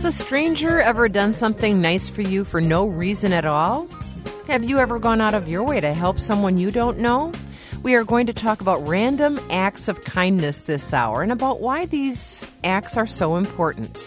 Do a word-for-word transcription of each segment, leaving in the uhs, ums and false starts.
Has a stranger ever done something nice for you for no reason at all? Have you ever gone out of your way to help someone you don't know? We are going to talk about random acts of kindness this hour and about why these acts are so important.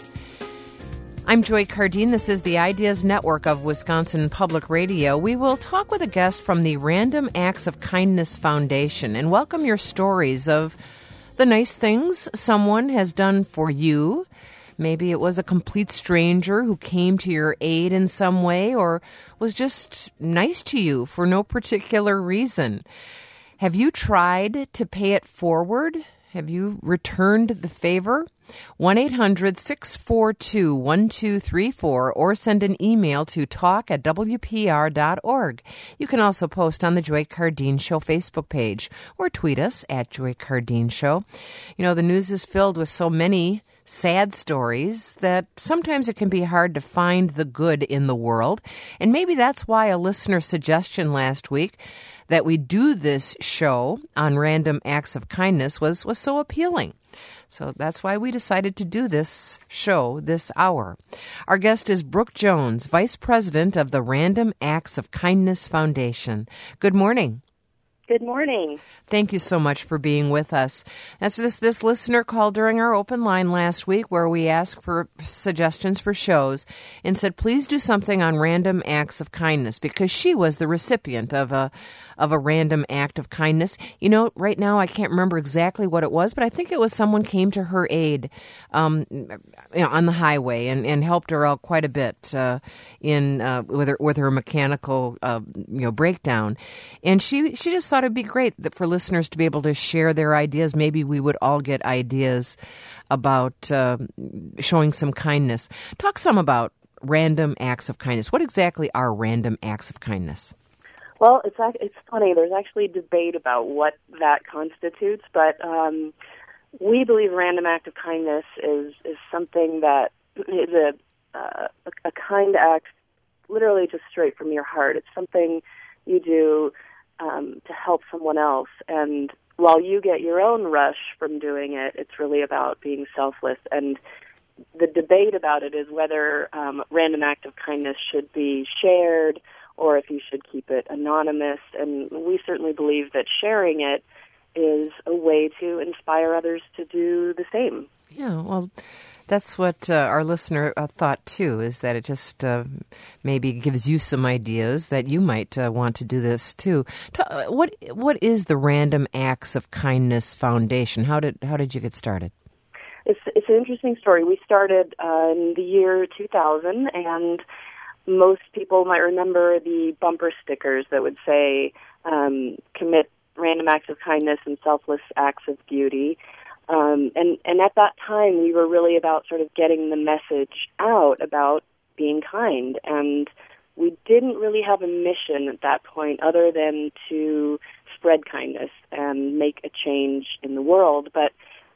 I'm Joy Cardine. This is the Ideas Network of Wisconsin Public Radio. We will talk with a guest from the Random Acts of Kindness Foundation and welcome your stories of the nice things someone has done for you. Maybe it was a complete stranger who came to your aid in some way or was just nice to you for no particular reason. Have you tried to pay it forward? Have you returned the favor? one eight hundred six four two one two three four or send an email to talk at w p r dot org. You can also post on the Joy Cardine Show Facebook page or tweet us at Joy Cardine Show. You know, the news is filled with so many sad stories that sometimes it can be hard to find the good in the world. And maybe that's why a listener suggestion last week that we do this show on random acts of kindness was, was so appealing. So that's why we decided to do this show this hour. Our guest is Brooke Jones, Vice President of the Random Acts of Kindness Foundation. Good morning. Good morning. Thank you so much for being with us. That's this this listener called during our open line last week where we asked for suggestions for shows and said, please do something on random acts of kindness because she was the recipient of a of a random act of kindness. You know, right now I can't remember exactly what it was, but I think it was someone came to her aid um, you know, on the highway and, and helped her out quite a bit uh, in uh, with her with her mechanical uh, you know breakdown. And she she just thought it'd be great that for listeners to be able to share their ideas. Maybe we would all get ideas about uh, showing some kindness. Talk some about random acts of kindness. What exactly are random acts of kindness? Well, it's it's funny. There's actually debate about what that constitutes, but um, we believe random act of kindness is is something that is a uh, a kind act, literally just straight from your heart. It's something you do um, to help someone else, and while you get your own rush from doing it, it's really about being selfless. And the debate about it is whether um, random act of kindness should be shared or if you should keep it anonymous. And we certainly believe that sharing it is a way to inspire others to do the same. Yeah, well, that's what uh, our listener uh, thought, too, is that it just uh, maybe gives you some ideas that you might uh, want to do this, too. Ta- what What is the Random Acts of Kindness Foundation? How did how did you get started? It's, it's an interesting story. We started uh, in the year two thousand, and most people might remember the bumper stickers that would say, um, commit random acts of kindness and selfless acts of beauty. Um, and, and at that time, we were really about sort of getting the message out about being kind. And we didn't really have a mission at that point other than to spread kindness and make a change in the world. But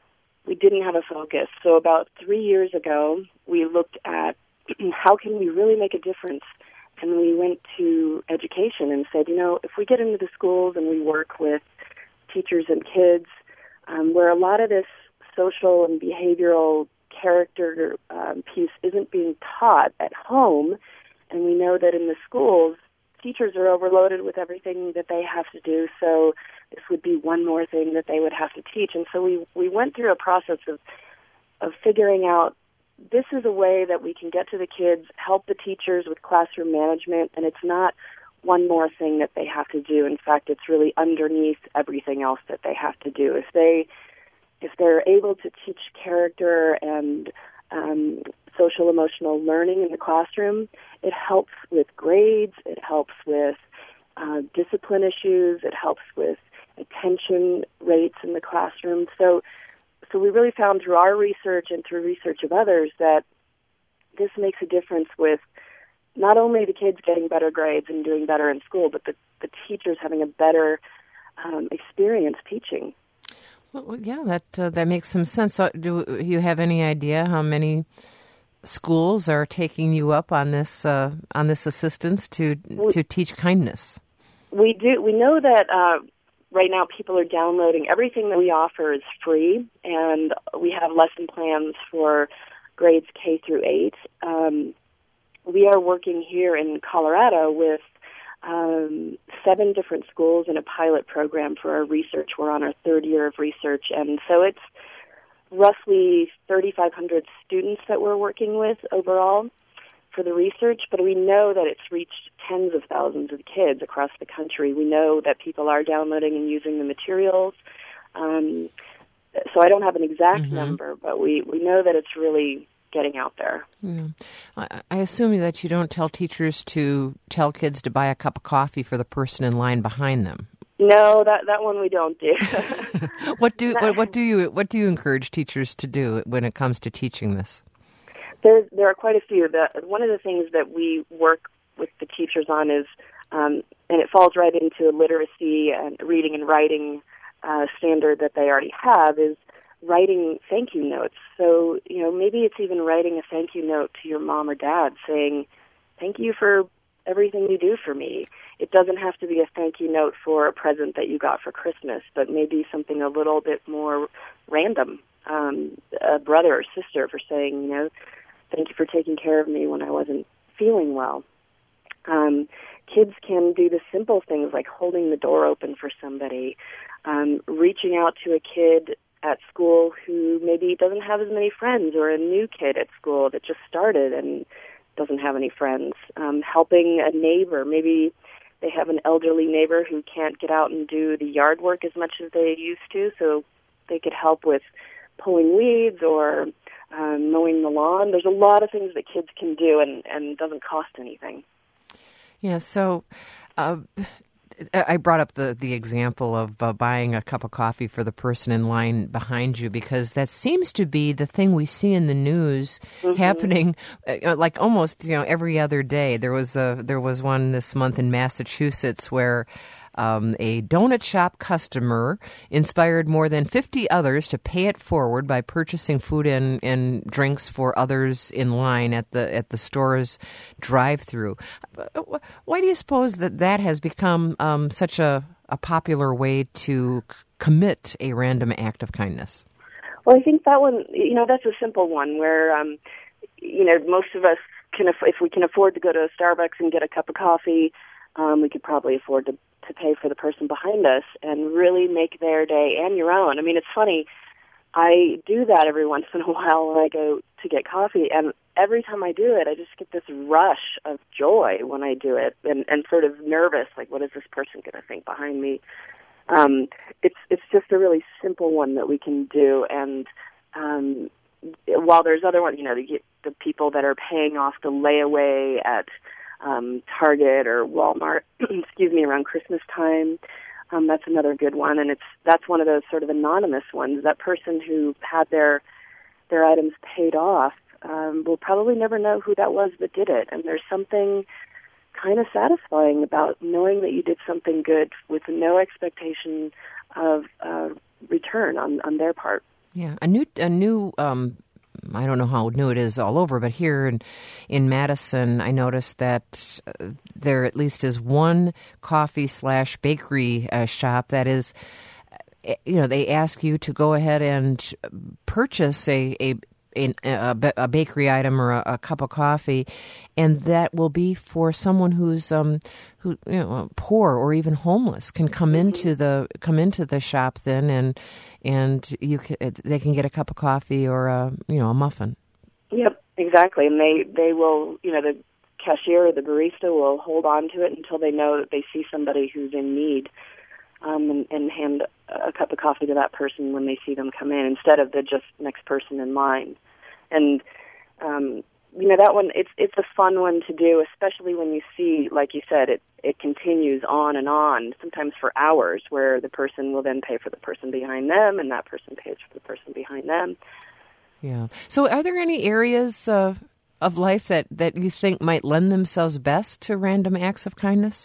we didn't have a focus. So about three years ago, we looked at how can we really make a difference? And we went to education and said, you know, if we get into the schools and we work with teachers and kids, um, where a lot of this social and behavioral character um, piece isn't being taught at home, and we know that in the schools, teachers are overloaded with everything that they have to do, so this would be one more thing that they would have to teach. And so we, we went through a process of of figuring out this is a way that we can get to the kids, help the teachers with classroom management, and it's not one more thing that they have to do. In fact, it's really underneath everything else that they have to do. If they, if they're able to teach character and um, social emotional learning in the classroom, it helps with grades, it helps with uh, discipline issues, it helps with attention rates in the classroom. So So we really found through our research and through research of others that this makes a difference with not only the kids getting better grades and doing better in school, but the, the teachers having a better um, experience teaching. Well, yeah, that uh, that makes some sense. So do you have any idea how many schools are taking you up on this uh, on this assistance to we, to teach kindness? We do. We know that uh, right now people are downloading everything that we offer is free, and we have lesson plans for grades K through eight. Um, we are working here in Colorado with um, seven different schools in a pilot program for our research. We're on our third year of research, and so it's roughly thirty-five hundred students that we're working with overall for the research, but we know that it's reached tens of thousands of kids across the country. We know that people are downloading and using the materials. Um, so I don't have an exact mm-hmm. number, but we, we know that it's really getting out there. Yeah. I, I assume that you don't tell teachers to tell kids to buy a cup of coffee for the person in line behind them. No, that that one we don't do. what do what, what do you what do you encourage teachers to do when it comes to teaching this? There, there are quite a few. The, one of the things that we work with the teachers on is, um, and it falls right into a literacy and reading and writing uh, standard that they already have, is writing thank you notes. So, you know, maybe it's even writing a thank you note to your mom or dad saying, thank you for everything you do for me. It doesn't have to be a thank you note for a present that you got for Christmas, but maybe something a little bit more random. Um, a brother or sister for saying, you know, thank you for taking care of me when I wasn't feeling well. Um, kids can do the simple things like holding the door open for somebody, um, reaching out to a kid at school who maybe doesn't have as many friends, or a new kid at school that just started and doesn't have any friends, um, helping a neighbor. Maybe they have an elderly neighbor who can't get out and do the yard work as much as they used to, so they could help with pulling weeds or Um, mowing the lawn. There's a lot of things that kids can do, and, and doesn't cost anything. Yeah, so uh, I brought up the, the example of uh, buying a cup of coffee for the person in line behind you, because that seems to be the thing we see in the news mm-hmm. happening uh, like almost, you know, every other day. There was a, there was one this month in Massachusetts where Um, a donut shop customer inspired more than fifty others to pay it forward by purchasing food and, and drinks for others in line at the at the store's drive-through. Why do you suppose that that has become um, such a, a popular way to c- commit a random act of kindness? Well, I think that one, you know, that's a simple one where, um, you know, most of us can, aff- if we can afford to go to a Starbucks and get a cup of coffee, um, we could probably afford to to pay for the person behind us and really make their day and your own. I mean, it's funny, I do that every once in a while when I go to get coffee, and every time I do it, I just get this rush of joy when I do it, and, and sort of nervous, like, what is this person going to think behind me? Um, it's it's just a really simple one that we can do, and um, while there's other ones, you know, the, the people that are paying off the layaway at Um, Target or Walmart, excuse me, around Christmas time. Um, that's another good one, and it's that's one of those sort of anonymous ones. That person who had their their items paid off um, will probably never know who that was that did it, and there's something kind of satisfying about knowing that you did something good with no expectation of uh, return on, on their part. Yeah, a new a new. Um I don't know how new it is all over, but here in, in Madison, I noticed that uh, there at least is one coffee slash bakery uh, shop that is, uh, you know, they ask you to go ahead and purchase a a, a, a bakery item or a, a cup of coffee, and that will be for someone who's um who you know poor or even homeless can come mm-hmm. into the come into the shop then and. And you can, they can get a cup of coffee or a you know a muffin. Yep, exactly. And they, they will, you know, the cashier or the barista will hold on to it until they know that they see somebody who's in need, um, and, and hand a cup of coffee to that person when they see them come in, instead of the just next person in line. And um, you know, that one, it's it's a fun one to do, especially when you see, like you said, it, it continues on and on, sometimes for hours, where the person will then pay for the person behind them, and that person pays for the person behind them. Yeah. So are there any areas uh, of life that, that you think might lend themselves best to random acts of kindness?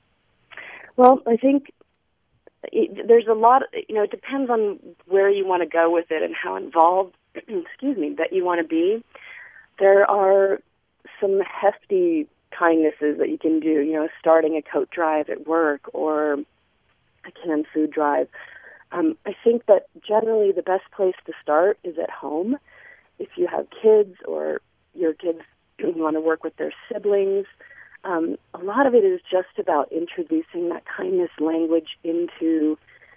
Well, I think it, there's a lot, you know, it depends on where you want to go with it and how involved, excuse me, that you want to be. There are some hefty kindnesses that you can do, you know, starting a coat drive at work or a canned food drive. Um, I think that generally the best place to start is at home, if you have kids or your kids want to work with their siblings, um, a lot of it is just about introducing that kindness language into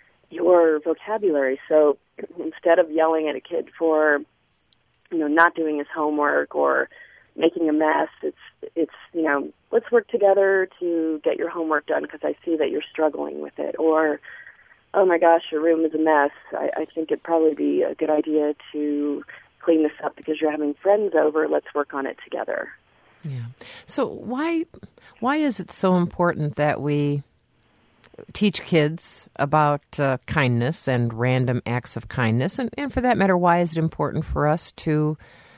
your vocabulary. So instead of yelling at a kid for, you know, not doing his homework or making a mess, it's, it's you know, let's work together to get your homework done because I see that you're struggling with it. Or, oh my gosh, your room is a mess. I, I think it'd probably be a good idea to clean this up because you're having friends over. Let's work on it together. Yeah. So why why is it so important that we teach kids about uh, kindness and random acts of kindness? And, and for that matter, why is it important for us to,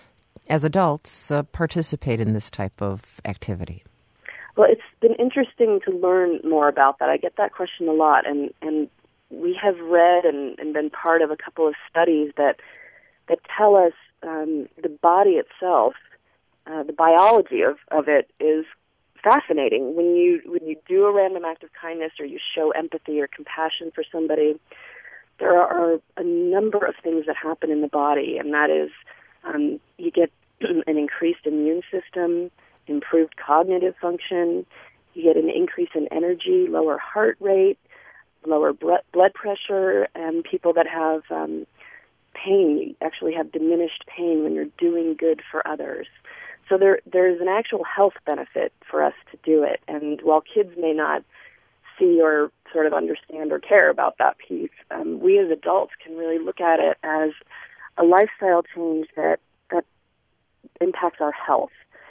as adults, uh, participate in this type of activity? Well, it's been interesting to learn more about that. I get that question a lot, and, and we have read and, and been part of a couple of studies that that tell us um, the body itself, uh, the biology of, of it is fascinating. When you when you do a random act of kindness or you show empathy or compassion for somebody, there are a number of things that happen in the body, and that is um, you get an increased immune system, improved cognitive function, you get an increase in energy, lower heart rate, lower blood pressure, and people that have um, pain, you actually have diminished pain when you're doing good for others. So there, there's an actual health benefit for us to do it. And while kids may not see or sort of understand or care about that piece, um, we as adults can really look at it as a lifestyle change that, that impacts our health.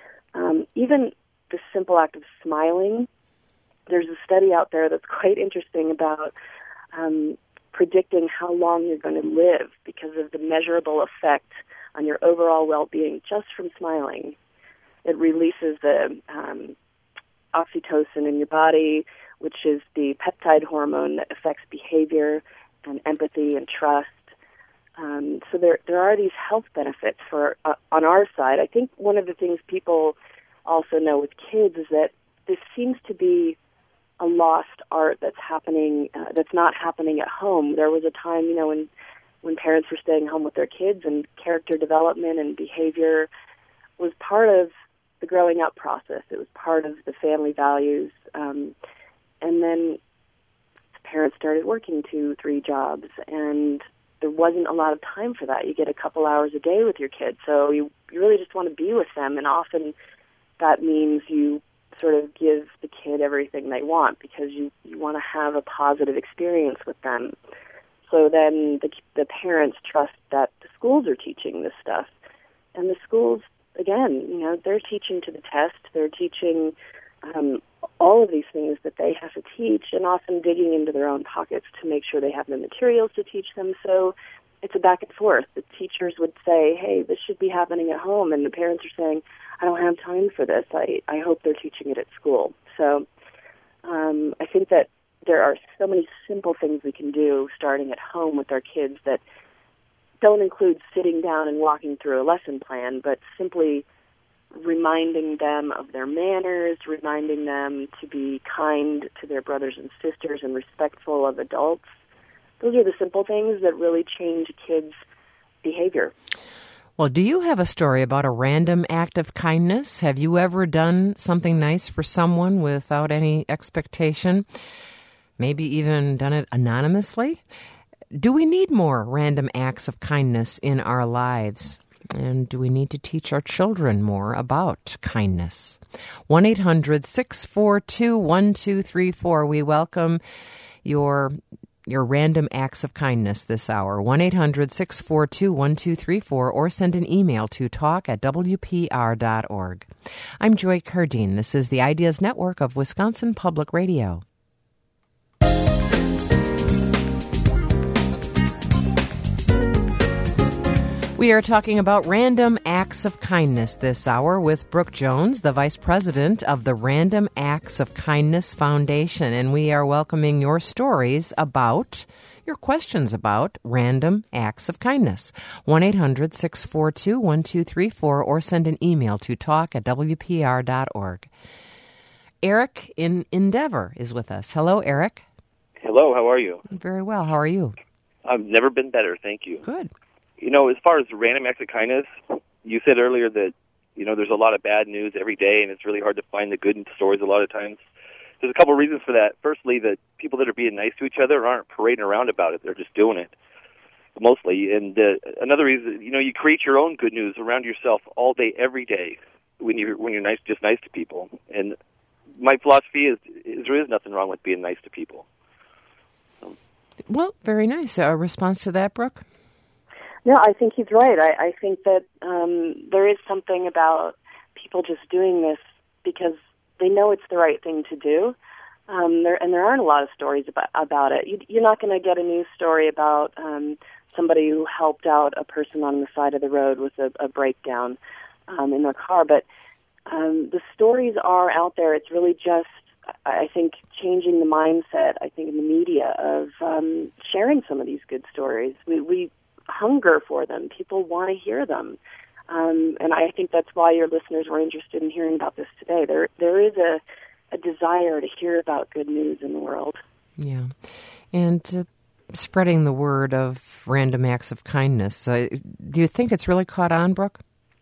Um, even the simple act of smiling, there's a study out there that's quite interesting about um, predicting how long you're going to live because of the measurable effect on your overall well-being just from smiling. It releases the um, oxytocin in your body, which is the peptide hormone that affects behavior and empathy and trust. Um, so there there are these health benefits for uh, on our side. I think one of the things people also know with kids is that this seems to be a lost art that's happening, uh, that's not happening at home. There was a time, you know, when when parents were staying home with their kids and character development and behavior was part of the growing up process. It was part of the family values. Um, and then parents started working two, three jobs, and there wasn't a lot of time for that. You get a couple hours a day with your kids, so you, you really just want to be with them, and often that means you sort of give the kid everything they want because you, you want to have a positive experience with them. So then the, the parents trust that the schools are teaching this stuff. And the schools, again, you know, they're teaching to the test. They're teaching um, all of these things that they have to teach and often digging into their own pockets to make sure they have the materials to teach them. So it's a back and forth. The teachers would say, hey, this should be happening at home. And the parents are saying, I don't have time for this. I, I hope they're teaching it at school. So um, I think that there are so many simple things we can do starting at home with our kids that don't include sitting down and walking through a lesson plan, but simply reminding them of their manners, reminding them to be kind to their brothers and sisters and respectful of adults. Those are the simple things that really change kids' behavior. Well, do you have a story about a random act of kindness? Have you ever done something nice for someone without any expectation? Maybe even done it anonymously? Do we need more random acts of kindness in our lives? And do we need to teach our children more about kindness? one eight hundred six four two one two three four. We welcome your your random acts of kindness this hour. one eight hundred six four two one two three four or send an email to talk at w p r dot org. I'm Joy Cardine. This is the Ideas Network of Wisconsin Public Radio. We are talking about random acts of kindness this hour with Brooke Jones, the Vice President of the Random Acts of Kindness Foundation, and we are welcoming your stories about, your questions about random acts of kindness. one eight hundred six four two one two three four or send an email to talk at w p r dot org. Eric in Endeavor is with us. Hello, Eric. Hello, how are you? Very well. How are you? I've never been better, thank you. Good. you know, as far as random acts of kindness, you said earlier that, you know, there's a lot of bad news every day, and it's really hard to find the good in stories a lot of times. There's a couple of reasons for that. Firstly, that people that are being nice to each other aren't parading around about it. They're just doing it, mostly. And uh, another reason, you know, you create your own good news around yourself all day, every day, when you're, when you're nice, just nice to people. And my philosophy is, is there is nothing wrong with being nice to people. So. Well, very nice. A response to that, Brooke? No, I think he's right. I, I think that um, there is something about people just doing this because they know it's the right thing to do. Um, there, and there aren't a lot of stories about, about it. You, you're not going to get a news story about um, somebody who helped out a person on the side of the road with a, a breakdown um, in their car. But um, the stories are out there. It's really just, I think, changing the mindset, I think, in the media of um, sharing some of these good stories. We, we hunger for them. People want to hear them. Um, and I think that's why your listeners were interested in hearing about this today. There, there is a, a desire to hear about good news in the world. Yeah. And uh, spreading the word of random acts of kindness. Uh, do you think it's really caught on, Brooke?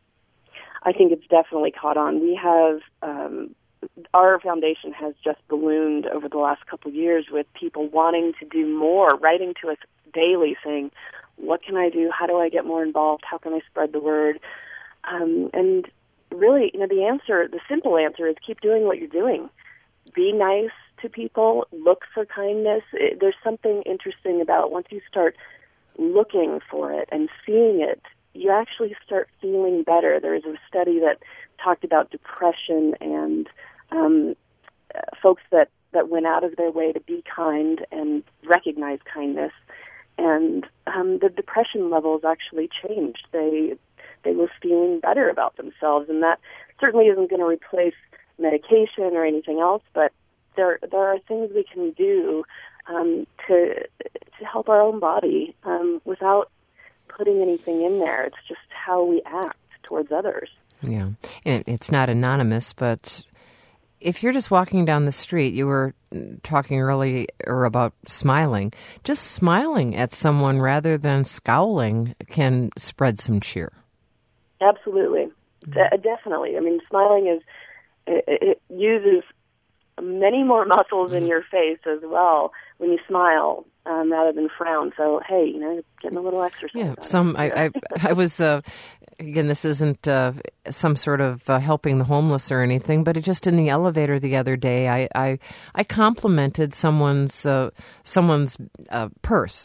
I think it's definitely caught on. We have, um, our foundation has just ballooned over the last couple of years with people wanting to do more, writing to us daily saying, what can I do? How do I get more involved? How can I spread the word? Um, and really, you know, the answer, the simple answer is keep doing what you're doing. Be nice to people. Look for kindness. It, there's something interesting about once you start looking for it and seeing it, you actually start feeling better. There's a study that talked about depression and um, uh, folks that, that went out of their way to be kind and recognize kindness. And um, the depression levels actually changed. They they were feeling better about themselves, and that certainly isn't going to replace medication or anything else. But there there are things we can do um, to to help our own body um, without putting anything in there. It's just how we act towards others. Yeah, and it's not anonymous, but if you're just walking down the street, you were talking earlier about smiling. Just smiling at someone rather than scowling can spread some cheer. Absolutely. Mm-hmm. De- definitely. I mean, smiling is, it, it uses many more muscles in your face as well when you smile um, rather than frown. So, hey, you know, getting a little exercise. Yeah, some, I, I, I was, uh, again, this isn't uh, some sort of uh, helping the homeless or anything, but it just in the elevator the other day, I, I, I complimented someone's, uh, someone's uh, purse.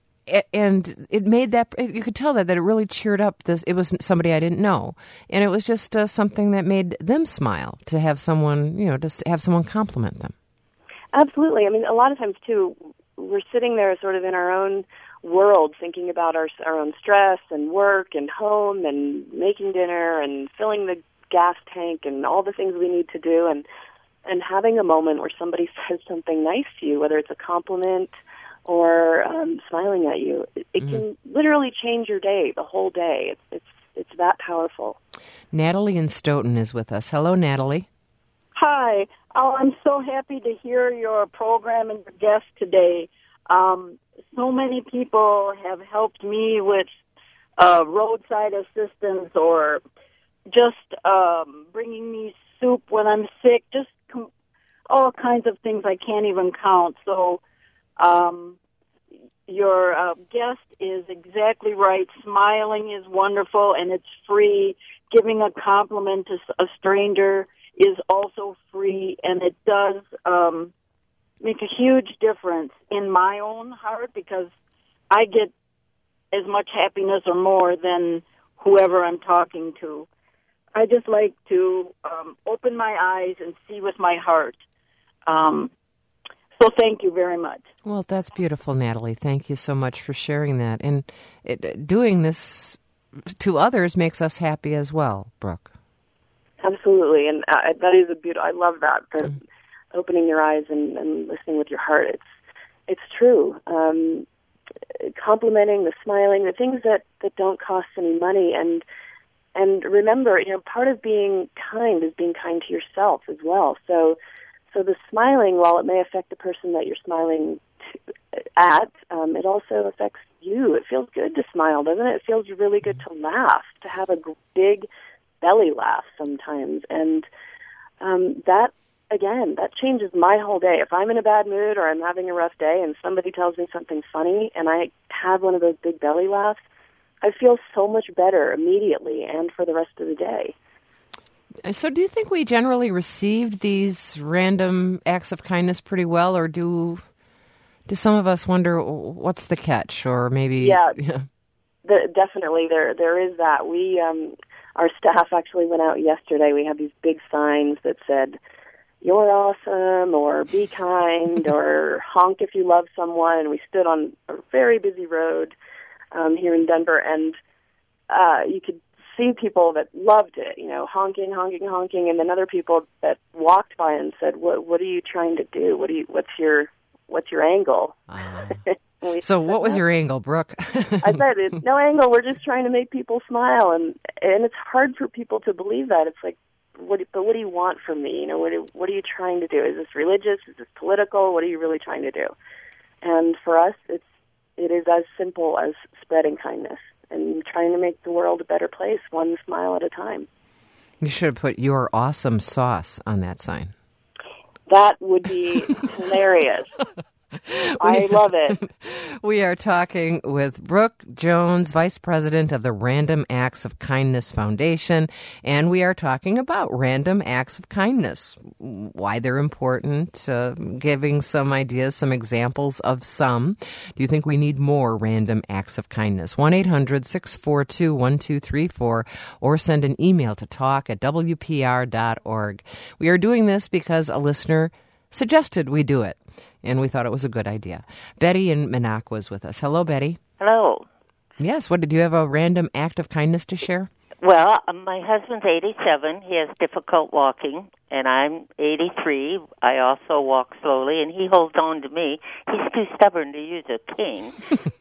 And it made that, you could tell that, that it really cheered up this, it was somebody I didn't know. And it was just uh, something that made them smile to have someone, you know, to have someone compliment them. Absolutely. I mean, a lot of times, too, we're sitting there sort of in our own world thinking about our, our own stress and work and home and making dinner and filling the gas tank and all the things we need to do. And, and having a moment where somebody says something nice to you, whether it's a compliment or um, smiling at you, it, it mm. can literally change your day, the whole day. It's, it's it's that powerful. Natalie in Stoughton is with us. Hello, Natalie. Hi. Oh, I'm so happy to hear your program and your guest today. Um, so many people have helped me with uh, roadside assistance or just um, bringing me soup when I'm sick, just com- all kinds of things I can't even count. So Um, your uh, guest is exactly right. Smiling is wonderful, and it's free. Giving a compliment to a stranger is also free, and it does um, make a huge difference in my own heart because I get as much happiness or more than whoever I'm talking to. I just like to um, open my eyes and see with my heart. Um So thank you very much. Well, that's beautiful, Natalie. Thank you so much for sharing that. And it, doing this to others makes us happy as well, Brooke. Absolutely. And uh, that is a beautiful, I love that, the mm. opening your eyes and, and listening with your heart. It's it's true. Um, complimenting, the smiling, the things that, that don't cost any money. And and remember, you know, part of being kind is being kind to yourself as well. So So the smiling, while it may affect the person that you're smiling to, at, um, it also affects you. It feels good to smile, doesn't it? It feels really good to laugh, to have a g- big belly laugh sometimes. And um, that, again, that changes my whole day. If I'm in a bad mood or I'm having a rough day and somebody tells me something funny and I have one of those big belly laughs, I feel so much better immediately and for the rest of the day. So do you think we generally receive these random acts of kindness pretty well, or do do some of us wonder what's the catch, or maybe... Yeah, yeah. The, definitely there there is that. We, um, our staff actually went out yesterday. We had these big signs that said, "You're awesome," or "Be kind," or "Honk if you love someone." And we stood on a very busy road um, here in Denver, and uh, you could see people that loved it, you know, honking, honking, honking, and then other people that walked by and said, "What What are you trying to do? What do you? What's your What's your angle?" Uh, so said, what was your angle, Brooke? I said, "It's no angle. We're just trying to make people smile," and and it's hard for people to believe that. It's like, what? But what do you want from me? You know, what? Do, what are you trying to do? Is this religious? Is this political? What are you really trying to do? And for us, it's it is as simple as spreading kindness and trying to make the world a better place, one smile at a time. You should have put "Your awesome sauce" on that sign. That would be hilarious. I love it. We are talking with Brooke Jones, Vice President of the Random Acts of Kindness Foundation, and we are talking about random acts of kindness, why they're important, uh, giving some ideas, some examples of some. Do you think we need more random acts of kindness? one eight hundred six four two one two three four, or send an email to talk at w p r dot org. We are doing this because a listener suggested we do it, and we thought it was a good idea. Betty in Minocqua was with us. Hello, Betty. Hello. Yes, what did you have a random act of kindness to share? Well, um, my husband's eighty-seven. He has difficult walking, and I'm eighty-three. I also walk slowly, and he holds on to me. He's too stubborn to use a cane.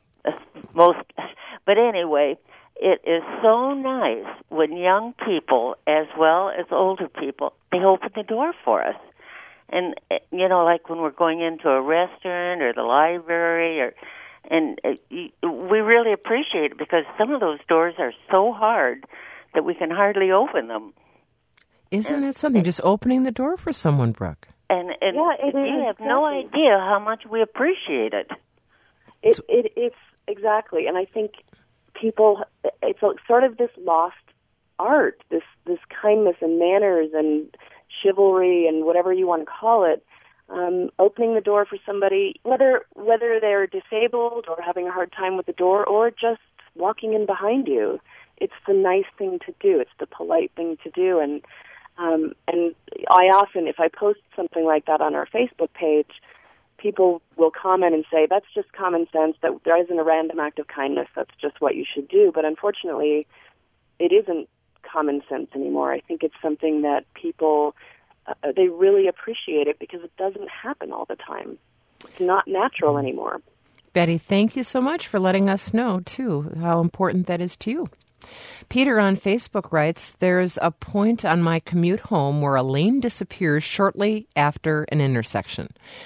Most, but anyway, it is so nice when young people, as well as older people, they open the door for us. And, you know, like when we're going into a restaurant or the library, or and uh, we really appreciate it because some of those doors are so hard that we can hardly open them. Isn't and, that something, just opening the door for someone, Brooke? And, and yeah, it you is, have exactly. no idea how much we appreciate it. It, it. It's exactly, and I think people, it's sort of this lost art, this, this kindness and manners and chivalry and whatever you want to call it, um, opening the door for somebody, whether whether they're disabled or having a hard time with the door or just walking in behind you. It's the nice thing to do. It's the polite thing to do. And um, and I often, if I post something like that on our Facebook page, people will comment and say, that's just common sense, that there isn't a random act of kindness, that's just what you should do. But unfortunately, it isn't common sense anymore. I think it's something that people, uh, they really appreciate it because it doesn't happen all the time. It's not natural anymore. Betty, thank you so much for letting us know, too, how important that is to you. Peter on Facebook writes, there's a point on my commute home where a lane disappears shortly after an intersection.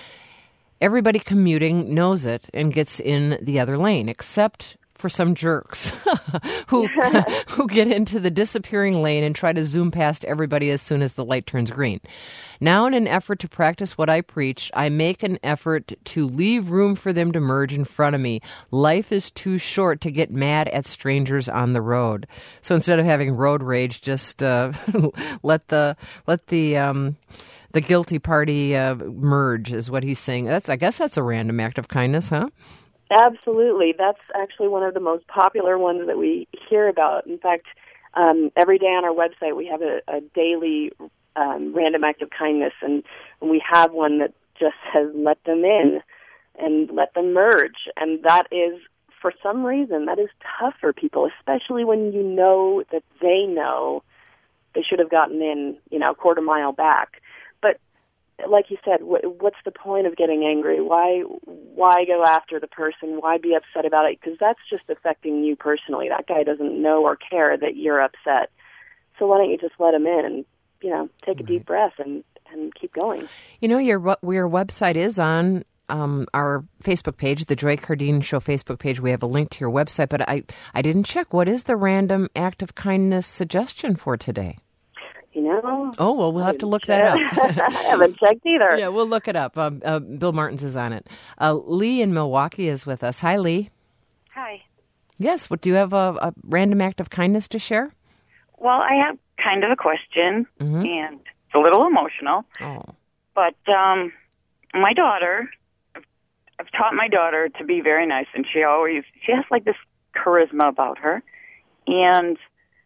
Everybody commuting knows it and gets in the other lane, except for some jerks who who get into the disappearing lane and try to zoom past everybody as soon as the light turns green. Now, in an effort to practice what I preach, I make an effort to leave room for them to merge in front of me. Life is too short to get mad at strangers on the road. So instead of having road rage, just uh, let the let the um, the guilty party uh, merge, is what he's saying. That's I guess that's a random act of kindness, huh? Absolutely. That's actually one of the most popular ones that we hear about. In fact, um, every day on our website we have a, a daily um, random act of kindness, and, and we have one that just says, let them in and let them merge. And that is, for some reason, that is tough for people, especially when you know that they know they should have gotten in, you know, a quarter mile back. But like you said, what's the point of getting angry? Why why go after the person? Why be upset about it? Because that's just affecting you personally. That guy doesn't know or care that you're upset. So why don't you just let him in and, you know, take a deep breath and, and keep going? You know, your your website is on um, our Facebook page, the Joy Cardine Show Facebook page. We have a link to your website, but I, I didn't check. What is the random act of kindness suggestion for today? You know? Oh, well, we'll have to look that up. I haven't checked either. Yeah, we'll look it up. Um, uh, Bill Martins is on it. Uh, Lee in Milwaukee is with us. Hi, Lee. Hi. Yes, what do you have a, a random act of kindness to share? Well, I have kind of a question, Mm-hmm. and it's a little emotional. Oh. But um, my daughter, I've, I've taught my daughter to be very nice, and she always, she has like this charisma about her. And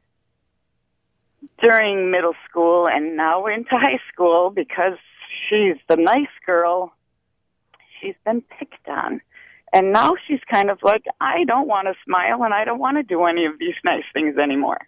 during middle school and now into high school, because she's the nice girl, she's been picked on. And now she's kind of like, I don't want to smile and I don't want to do any of these nice things anymore.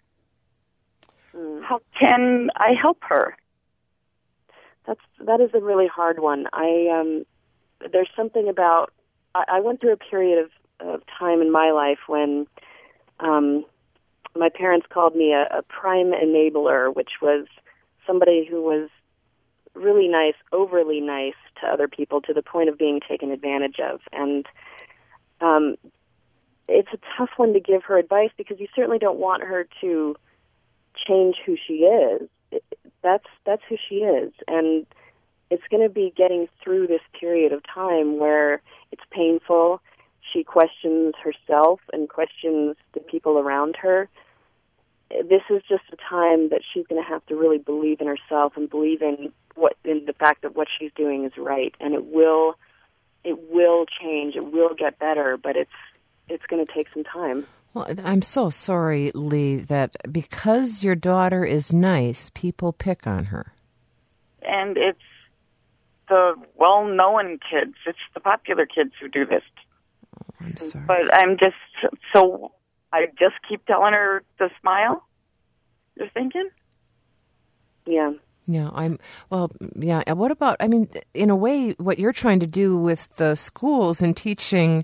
Mm. How can I help her? That's that is a really hard one. I um, there's something about I, I went through a period of, of time in my life when um, my parents called me a, a prime enabler, which was somebody who was really nice, overly nice to other people to the point of being taken advantage of. And um, it's a tough one to give her advice because you certainly don't want her to change who she is. It, that's that's who she is, and it's going to be getting through this period of time where it's painful. She questions herself and questions the people around her. This is just a time that she's going to have to really believe in herself and believe in what in the fact that what she's doing is right, and it will it will change. It will get better, but it's it's going to take some time. Well, I'm so sorry, Lee, that because your daughter is nice, people pick on her. And it's the well-known kids. It's the popular kids who do this. Oh, I'm sorry. But I'm just, so I just keep telling her to smile? You're thinking? Yeah. Yeah, I'm, well, yeah. And what about, I mean, in a way, what you're trying to do with the schools and teaching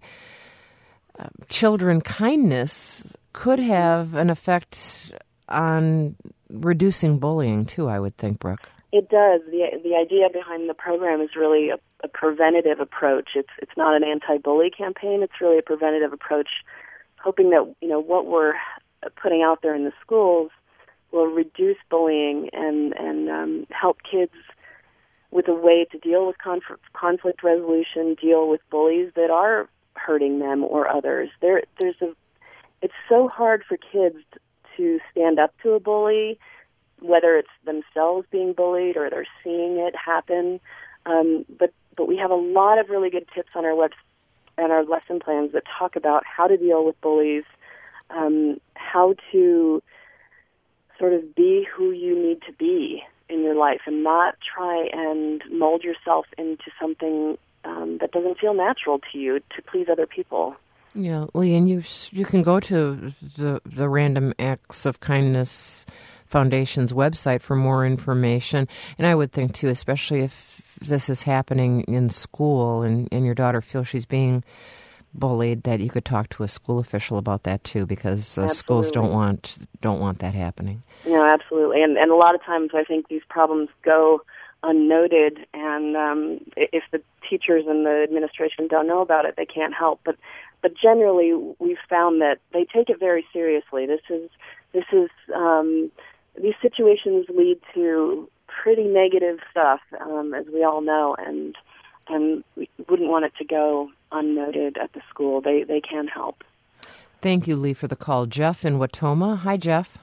uh, children kindness could have an effect on reducing bullying, too, I would think, Brooke. It does. The the idea behind the program is really a, a preventative approach. It's it's not an anti-bully campaign. It's really a preventative approach, hoping that, you know, what we're putting out there in the schools will reduce bullying and and um, help kids with a way to deal with conf- conflict resolution, deal with bullies that are hurting them or others. There, there's a. It's so hard for kids to stand up to a bully, whether it's themselves being bullied or they're seeing it happen. Um, but but we have a lot of really good tips on our web and our lesson plans that talk about how to deal with bullies, um, how to sort of be who you need to be in your life and not try and mold yourself into something um, that doesn't feel natural to you to please other people. Yeah, Lee, and you you can go to the the Random Acts of Kindness Foundation's website for more information. And I would think, too, especially if this is happening in school and, and your daughter feels she's being bullied, that you could talk to a school official about that, too, because uh, schools don't want don't want that happening. No, absolutely. And, and a lot of times I think these problems go unnoted, and um, if the teachers and the administration don't know about it, they can't help. But but generally, we've found that they take it very seriously. This is this is um, these situations lead to pretty negative stuff, um, as we all know, and and we wouldn't want it to go unnoted at the school. They they can help. Thank you, Lee, for the call. Jeff in Watoma. Hi, Jeff.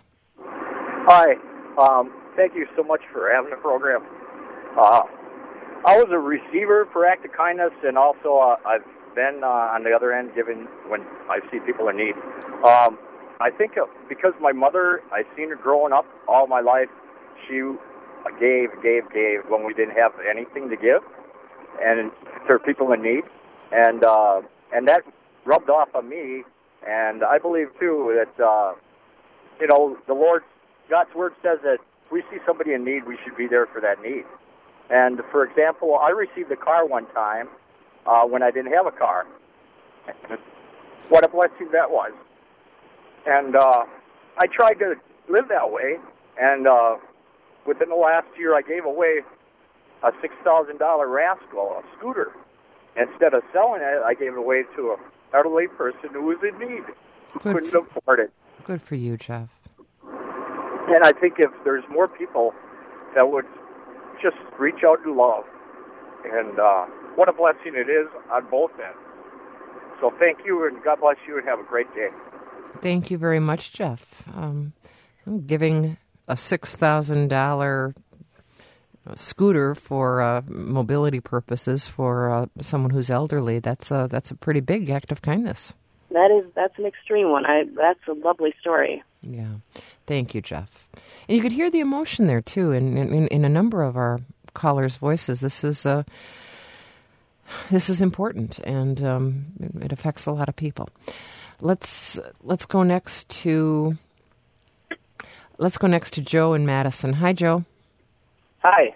Hi. Um, thank you so much for having the program. Uh, I was a receiver for Act of Kindness, and also uh, I've been uh, on the other end given when I see people in need. Um, I think uh, because my mother, I've seen her growing up all my life, she gave, gave, gave when we didn't have anything to give, and for people in need, and uh, and that rubbed off on me. And I believe too that uh, you know the Lord, God's word says that if we see somebody in need, we should be there for that need. And for example, I received a car one time uh, when I didn't have a car. What a blessing that was. And uh, I tried to live that way, and uh, within the last year I gave away a six thousand dollars Rascal, a scooter. Instead of selling it, I gave it away to an elderly person who was in need, who Good couldn't f- afford it. Good for you, Jeff. And I think if there's more people that would just reach out and love, and uh, what a blessing it is on both ends. So thank you, and God bless you, and have a great day. Thank you very much, Jeff. Um, giving a six thousand dollars scooter for uh, mobility purposes for uh, someone who's elderly, that's a, that's a pretty big act of kindness. That is, that's an extreme one. I, that's a lovely story. Yeah. Thank you, Jeff. And you could hear the emotion there, too, in, in, in a number of our callers' voices. This is uh, this is important, and um, it affects a lot of people. Let's let's go next to let's go next to Joe in Madison. Hi, Joe. Hi.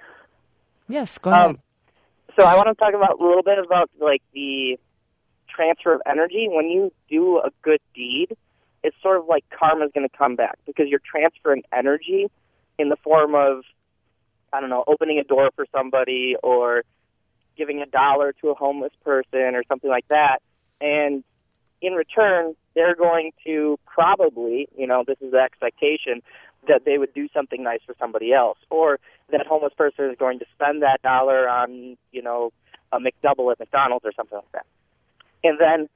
Yes, go ahead. Um, so I want to talk about a little bit about like the transfer of energy. When you do a good deed, it's sort of like karma's going to come back because you're transferring energy in the form of, I don't know, opening a door for somebody or giving a dollar to a homeless person or something like that. And in return, they're going to probably, you know, this is the expectation, that they would do something nice for somebody else. Or that homeless person is going to spend that dollar on, you know, a McDouble at McDonald's or something like that. And then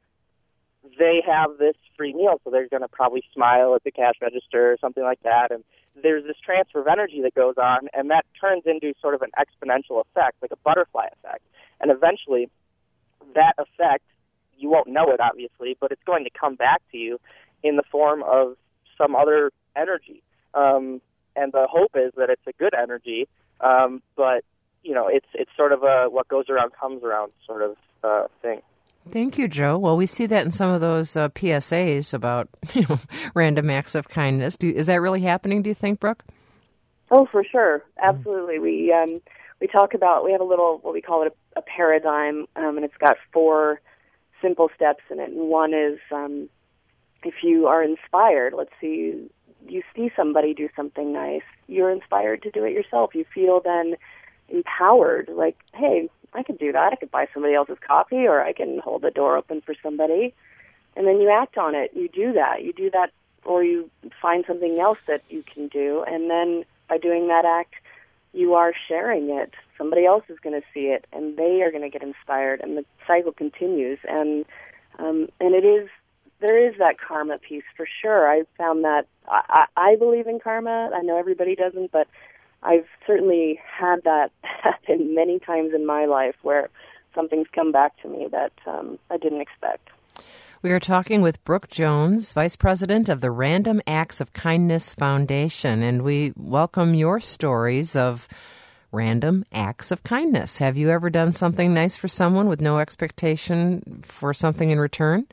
they have this free meal, so they're going to probably smile at the cash register or something like that. And there's this transfer of energy that goes on, and that turns into sort of an exponential effect, like a butterfly effect. And eventually, that effect, you won't know it, obviously, but it's going to come back to you in the form of some other energy. Um, and the hope is that it's a good energy, um, but, you know, it's it's sort of a what goes around comes around sort of uh, thing. Thank you, Joe. Well, we see that in some of those uh, P S As about, you know, random acts of kindness. Do, is that really happening, do you think, Brooke? Oh, for sure. Absolutely. Mm. We um, we talk about, we have a little, what we call it a, a paradigm, um, and it's got four simple steps in it. And one is um, if you are inspired, let's see, you, you see somebody do something nice, you're inspired to do it yourself. You feel then empowered, like, hey, I could do that. I could buy somebody else's coffee, or I can hold the door open for somebody. And then you act on it. You do that. You do that, or you find something else that you can do. And then by doing that act, you are sharing it. Somebody else is going to see it, and they are going to get inspired, and the cycle continues. And um, and it is, there is that karma piece for sure. I've found that, I, I believe in karma. I know everybody doesn't, but I've certainly had that happen many times in my life where something's come back to me that um, I didn't expect. We are talking with Brooke Jones, Vice President of the Random Acts of Kindness Foundation, and we welcome your stories of random acts of kindness. Have you ever done something nice for someone with no expectation for something in return?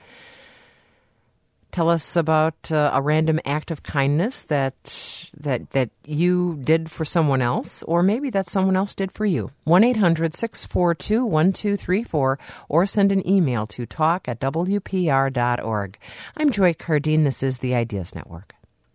Tell us about uh, a random act of kindness that that that you did for someone else, or maybe that someone else did for you. one eight hundred six four two one two three four, or send an email to talk at w p r dot org. I'm Joy Cardine. This is the Ideas Network.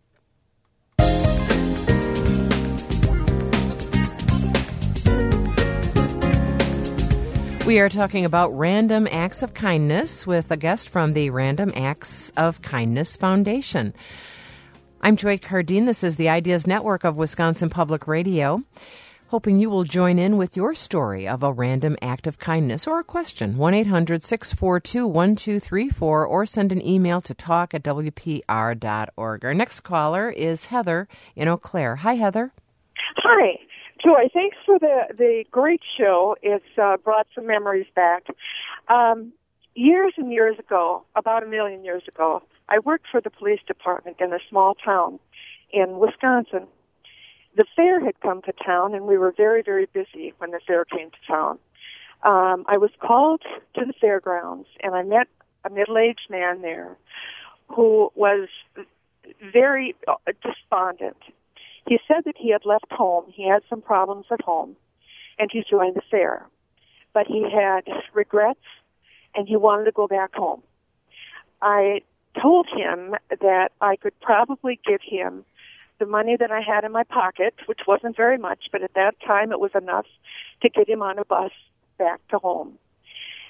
We are talking about random acts of kindness with a guest from the Random Acts of Kindness Foundation. I'm Joy Cardine. This is the Ideas Network of Wisconsin Public Radio. Hoping you will join in with your story of a random act of kindness or a question. one eight hundred six four two one two three four, or send an email to talk at w p r dot org. Our next caller is Heather in Eau Claire. Hi, Heather. Hi. Joy, thanks for the, the great show. It's uh, brought some memories back. Um, years and years ago, about a million years ago, I worked for the police department in a small town in Wisconsin. The fair had come to town, and we were very, very busy when the fair came to town. Um, I was called to the fairgrounds, and I met a middle-aged man there who was very uh, despondent. He said that he had left home. He had some problems at home, and he joined the fair. But he had regrets, and he wanted to go back home. I told him that I could probably give him the money that I had in my pocket, which wasn't very much, but at that time it was enough to get him on a bus back to home.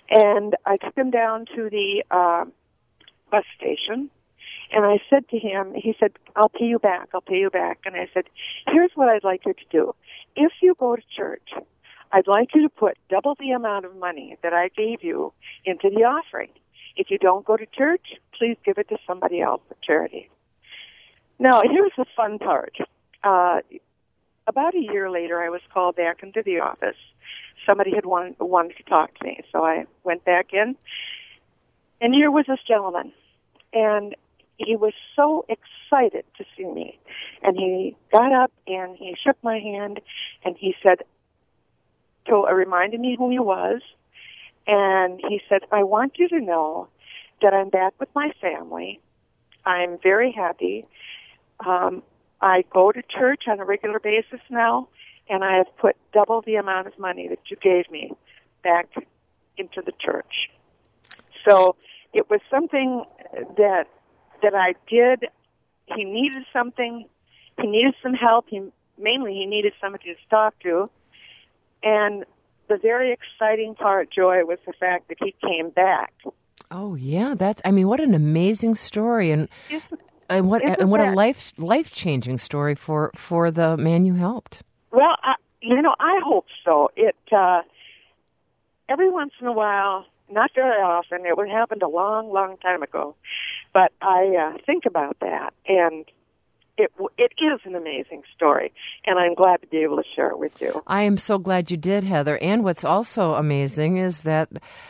And I took him down to the uh, bus station, and I said to him, he said, I'll pay you back, I'll pay you back. And I said, here's what I'd like you to do. If you go to church, I'd like you to put double the amount of money that I gave you into the offering. If you don't go to church, please give it to somebody else for charity. Now, here's the fun part. Uh, about a year later, I was called back into the office. Somebody had wanted, wanted to talk to me, so I went back in. And here was this gentleman, and he was so excited to see me. And he got up, and he shook my hand, and he said, so it reminded me who he was, and he said, I want you to know that I'm back with my family. I'm very happy. Um, I go to church on a regular basis now, and I have put double the amount of money that you gave me back into the church. So it was something that that I did. He needed something. He needed some help. He, mainly, he needed somebody to talk to. And the very exciting part, Joy, was the fact that he came back. Oh yeah, that's. I mean, what an amazing story, and isn't, and what and what that, a life life changing story for, for the man you helped. Well, I, you know, I hope so. It uh, every once in a while, not very often. It would happen a long, long time ago, but I uh, think about that, and It it is an amazing story, and I'm glad to be able to share it with you. I am so glad you did, Heather. And what's also amazing is that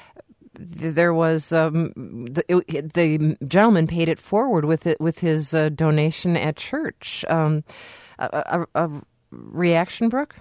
there was um, the, it, the gentleman paid it forward with it with his uh, donation at church. Um, a, a, a reaction, Brooke?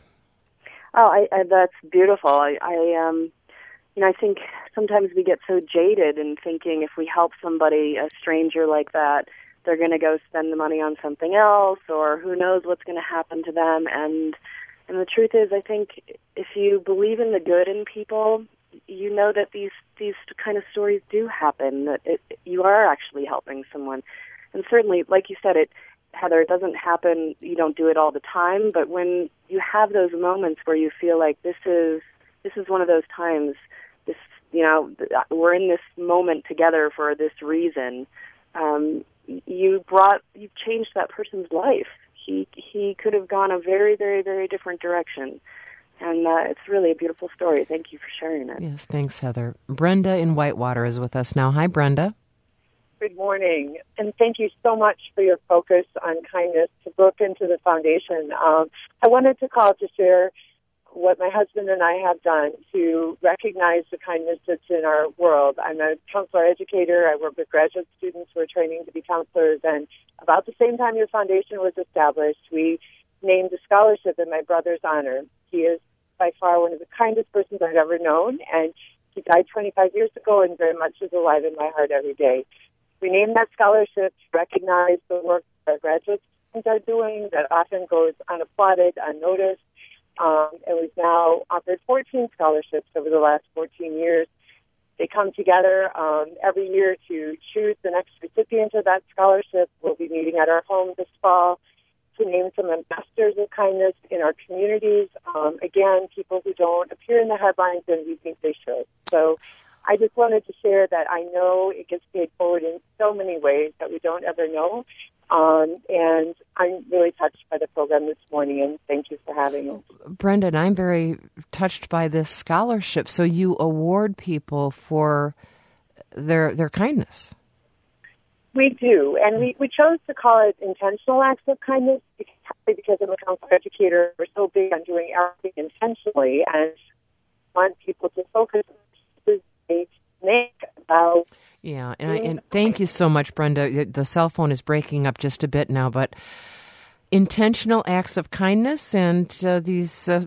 Oh, I, I, that's beautiful. I, I um, you know, I think sometimes we get so jaded in thinking if we help somebody, a stranger like that, they're going to go spend the money on something else, or who knows what's going to happen to them. And and the truth is, I think if you believe in the good in people, you know that these these kind of stories do happen, that it, you are actually helping someone. And certainly, like you said, it, Heather, it doesn't happen, you don't do it all the time, but when you have those moments where you feel like this is this is one of those times, this, you know, we're in this moment together for this reason, um, you brought, you've changed that person's life. He he could have gone a very, very, very different direction. And uh, it's really a beautiful story. Thank you for sharing it. Yes, thanks, Heather. Brenda in Whitewater is with us now. Hi, Brenda. Good morning. And thank you so much for your focus on kindness to Brooke and to the foundation. Um, I wanted to call to share what my husband and I have done to recognize the kindness that's in our world. I'm a counselor educator. I work with graduate students who are training to be counselors. And about the same time your foundation was established, we named a scholarship in my brother's honor. He is by far one of the kindest persons I've ever known, and he died twenty-five years ago and very much is alive in my heart every day. We named that scholarship to recognize the work that our graduate students are doing that often goes unapplauded, unnoticed. Um, and we've now offered fourteen scholarships over the last fourteen years. They come together um, every year to choose the next recipient of that scholarship. We'll be meeting at our home this fall to name some ambassadors of kindness in our communities. Um, again, people who don't appear in the headlines and we think they should. So I just wanted to share that I know it gets paid forward in so many ways that we don't ever know. Um, and I'm really touched by the program this morning, and thank you for having us. Brendan, I'm very touched by this scholarship. So you award people for their their kindness. We do, and we, we chose to call it intentional acts of kindness because I'm a counselor educator. We're so big on doing everything intentionally and want people to focus on they make about. Yeah, and, I, and thank you so much, Brenda. The cell phone is breaking up just a bit now, but intentional acts of kindness, and uh, these uh,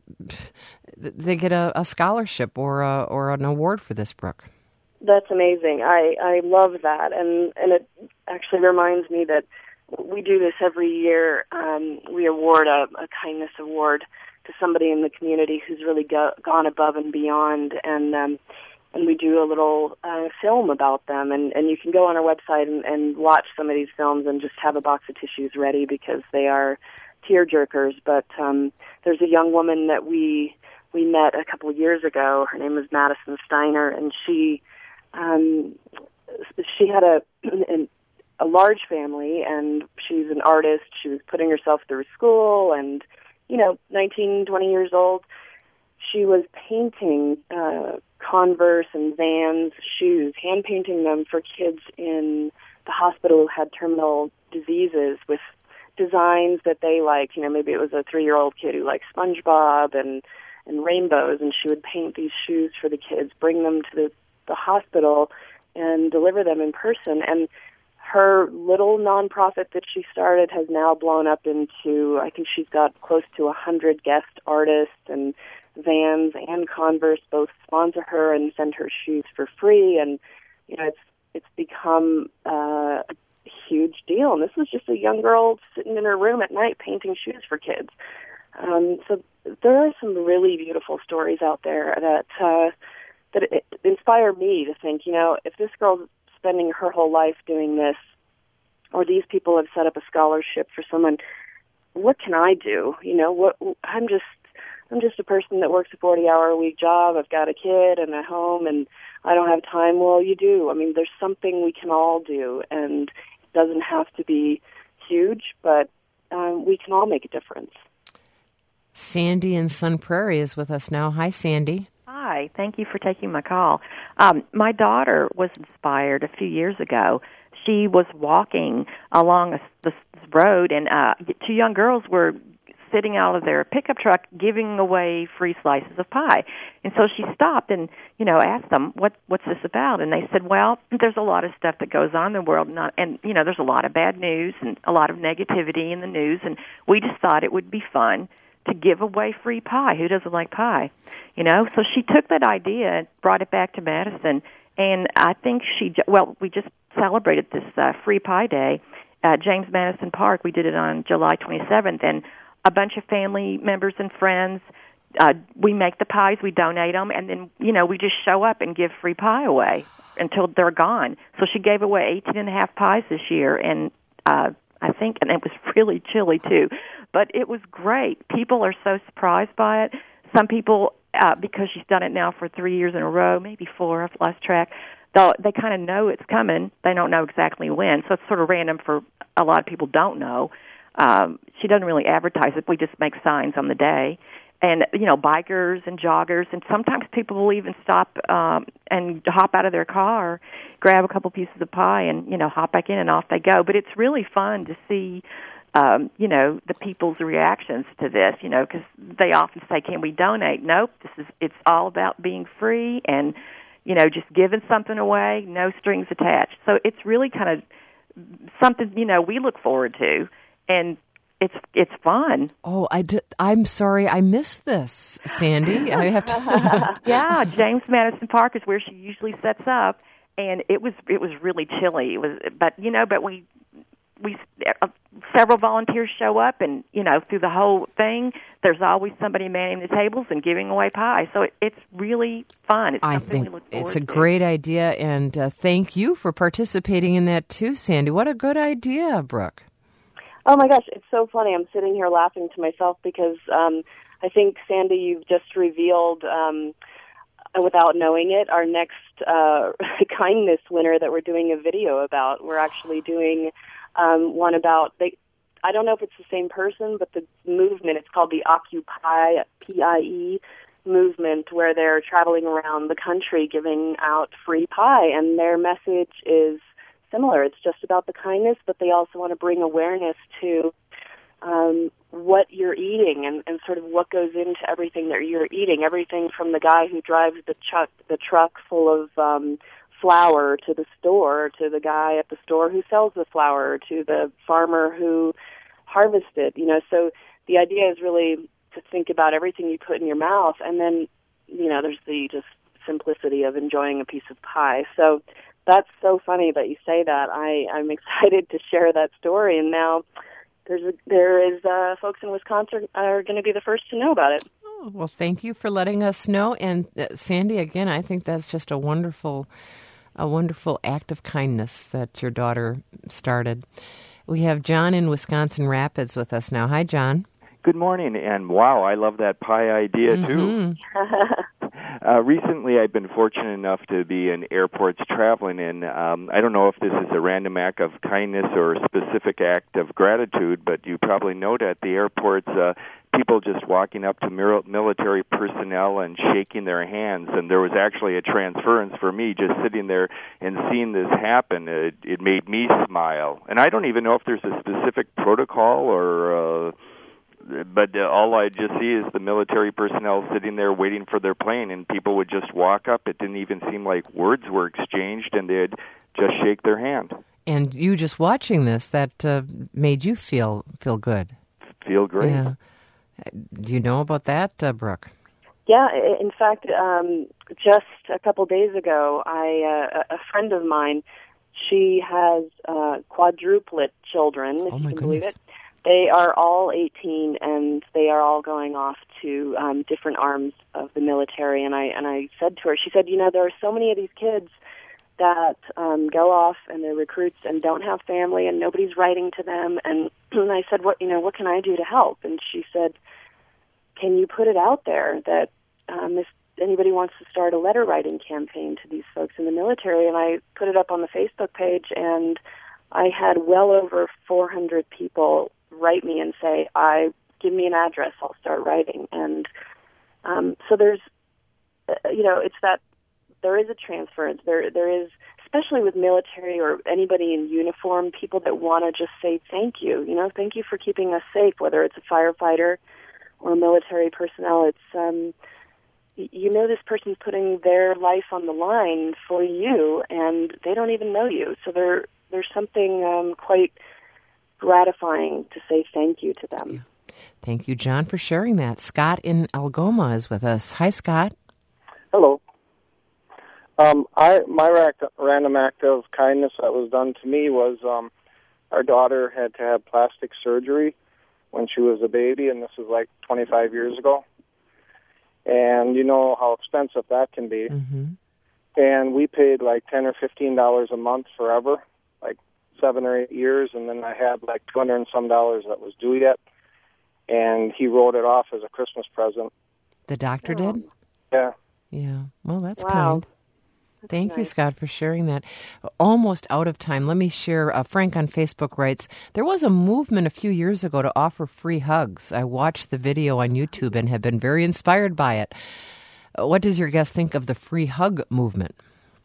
they get a, a scholarship or a, or an award for this, Brooke. That's amazing. I, I love that, and and it actually reminds me that we do this every year. Um, we award a, a kindness award to somebody in the community who's really go, gone above and beyond, and um, and we do a little uh, film about them. And, and you can go on our website and, and watch some of these films and just have a box of tissues ready because they are tear jerkers. But um, there's a young woman that we we met a couple of years ago. Her name was Madison Steiner, and she um, she had a an, a large family, and she's an artist. She was putting herself through school, and, you know, nineteen, twenty years old. She was painting uh, Converse and Vans shoes, hand-painting them for kids in the hospital who had terminal diseases with designs that they liked. You know, maybe it was a three-year-old kid who liked SpongeBob and, and rainbows, and she would paint these shoes for the kids, bring them to the, the hospital, and deliver them in person. And her little nonprofit that she started has now blown up into, I think she's got close to a hundred guest artists, and Vans and Converse both sponsor her and send her shoes for free. And, you know, it's it's become uh, a huge deal. And this was just a young girl sitting in her room at night painting shoes for kids. Um, so there are some really beautiful stories out there that uh, that it inspire me to think, you know, if this girl's spending her whole life doing this, or these people have set up a scholarship for someone, what can I do? You know, what I'm just I'm just a person that works a forty-hour a week job. I've got a kid and a home, and I don't have time. Well, you do. I mean, there's something we can all do, and it doesn't have to be huge, but um, we can all make a difference. Sandy in Sun Prairie is with us now. Hi, Sandy. Hi. Thank you for taking my call. Um, my daughter was inspired a few years ago. She was walking along a, this road, and uh, two young girls were sitting out of their pickup truck giving away free slices of pie. And so she stopped and, you know, asked them, what, what's this about? And they said, well, there's a lot of stuff that goes on in the world, not, and, you know, there's a lot of bad news and a lot of negativity in the news, and we just thought it would be fun to give away free pie. Who doesn't like pie? You know, so she took that idea and brought it back to Madison, and I think she, well, we just celebrated this uh, free pie day at James Madison Park. We did it on July twenty-seventh, and a bunch of family members and friends, uh, we make the pies, we donate them, and then, you know, we just show up and give free pie away until they're gone. So she gave away eighteen and a half pies this year, and uh, I think, and it was really chilly too, but it was great. People are so surprised by it. Some people, uh, because she's done it now for three years in a row, maybe four, I've lost track, they kind of know it's coming. They don't know exactly when, so it's sort of random for a lot of people don't know. Um, she doesn't really advertise it. We just make signs on the day. And, you know, bikers and joggers, and sometimes people will even stop um, and hop out of their car, grab a couple pieces of pie, and, you know, hop back in, and off they go. But it's really fun to see, um, you know, the people's reactions to this, you know, because they often say, can we donate? Nope, this is, it's all about being free and, you know, just giving something away, no strings attached. So it's really kind of something, you know, we look forward to. And it's it's fun. Oh, I did, I'm sorry, I missed this, Sandy. I have to. Yeah, James Madison Park is where she usually sets up, and it was it was really chilly. It was, but you know, but we we uh, several volunteers show up, and you know, through the whole thing, there's always somebody manning the tables and giving away pie. So it, it's really fun. It's I think it's a to. great idea, and uh, thank you for participating in that too, Sandy. What a good idea, Brooke. Oh, my gosh, it's so funny. I'm sitting here laughing to myself because um, I think, Sandy, you've just revealed, um, without knowing it, our next uh, kindness winner that we're doing a video about. We're actually doing um, one about, they, I don't know if it's the same person, but the movement, it's called the Occupy, P I E movement, where they're traveling around the country giving out free pie, and their message is similar. It's just about the kindness, but they also want to bring awareness to um, what you're eating and, and sort of what goes into everything that you're eating. Everything from the guy who drives the truck, the truck full of um, flour to the store, to the guy at the store who sells the flour, to the farmer who harvested. You know, so the idea is really to think about everything you put in your mouth, and then, you know, there's the just simplicity of enjoying a piece of pie. So that's so funny that you say that. I, I'm excited to share that story, and now there's a, there is uh, folks in Wisconsin are going to be the first to know about it. Oh, well, thank you for letting us know. And uh, Sandy, again, I think that's just a wonderful, a wonderful act of kindness that your daughter started. We have John in Wisconsin Rapids with us now. Hi, John. Good morning, and wow, I love that pie idea, Mm-hmm. too. uh, recently, I've been fortunate enough to be in airports traveling, and um, I don't know if this is a random act of kindness or a specific act of gratitude, but you probably note at the airports uh, people just walking up to mir- military personnel and shaking their hands, and there was actually a transference for me just sitting there and seeing this happen. It, it made me smile, and I don't even know if there's a specific protocol or... Uh, But uh, all I just see is the military personnel sitting there waiting for their plane, and people would just walk up. It didn't even seem like words were exchanged, and they'd just shake their hand. And you just watching this, that uh, made you feel feel good. Feel great. Yeah. Do you know about that, uh, Brooke? Yeah, in fact, um, just a couple days ago, I uh, a friend of mine, she has uh, quadruplet children, if Oh, you my can believe goodness. it. They are all eighteen, and they are all going off to um, different arms of the military. And I and I said to her, she said, you know, there are so many of these kids that um, go off and they're recruits and don't have family, and nobody's writing to them. And, and I said, what you know, what can I do to help? And she said, can you put it out there that um, if anybody wants to start a letter writing campaign to these folks in the military? And I put it up on the Facebook page, and I had well over four hundred people write me and say, I give me an address, I'll start writing. And um, so there's, uh, you know, it's that there is a transference. There, there is, especially with military or anybody in uniform, people that want to just say thank you. You know, thank you for keeping us safe, whether it's a firefighter or military personnel. It's, um, you know, this person's putting their life on the line for you, and they don't even know you. So there, there's something um, quite gratifying to say thank you to them. Yeah. Thank you, John, for sharing that. Scott in Algoma is with us. Hi, Scott. Hello. Um, I my ract, random act of kindness that was done to me was um, our daughter had to have plastic surgery when she was a baby, and this was like twenty-five years ago. And you know how expensive that can be. Mm-hmm. And we paid like ten or fifteen dollars a month forever, like seven or eight years, and then I had like two hundred and some dollars that was due yet, and he wrote it off as a Christmas present. The doctor Oh. did? Yeah. Yeah. Well, that's Wow. kind. That's Thank you, nice. Scott, for sharing that. Almost out of time. Let me share. Uh, Frank on Facebook writes, there was a movement a few years ago to offer free hugs. I watched the video on YouTube and have been very inspired by it. Uh, what does your guest think of the free hug movement?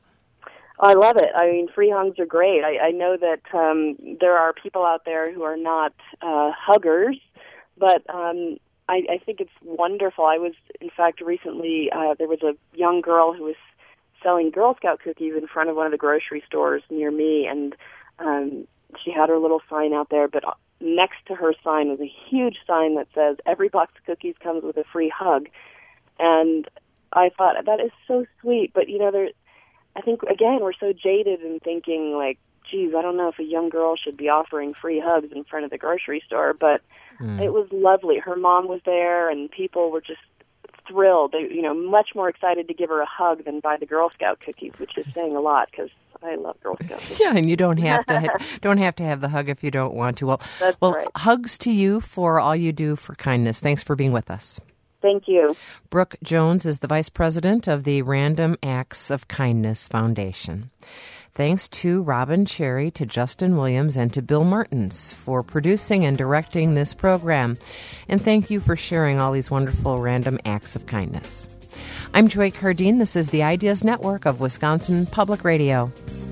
I love it. I mean, free hugs are great. I, I know that um, there are people out there who are not uh, huggers, but um, I, I think it's wonderful. I was, in fact, recently, uh, there was a young girl who was selling Girl Scout cookies in front of one of the grocery stores near me, and um, she had her little sign out there, but next to her sign was a huge sign that says, every box of cookies comes with a free hug. And I thought, that is so sweet, but, you know, there. I think, again, we're so jaded in thinking, like, geez, I don't know if a young girl should be offering free hugs in front of the grocery store, but mm. it was lovely. Her mom was there, and people were just thrilled. They, you know, much more excited to give her a hug than buy the Girl Scout cookies, which is saying a lot, because I love Girl Scout cookies. Yeah, and you don't have to ha- don't have to have the hug if you don't want to. Well, That's well, right. Hugs to you for all you do for kindness. Thanks for being with us. Thank you. Brooke Jones is the vice president of the Random Acts of Kindness Foundation. Thanks to Robin Cherry, to Justin Williams, and to Bill Martins for producing and directing this program. And thank you for sharing all these wonderful random acts of kindness. I'm Joy Cardine. This is the Ideas Network of Wisconsin Public Radio.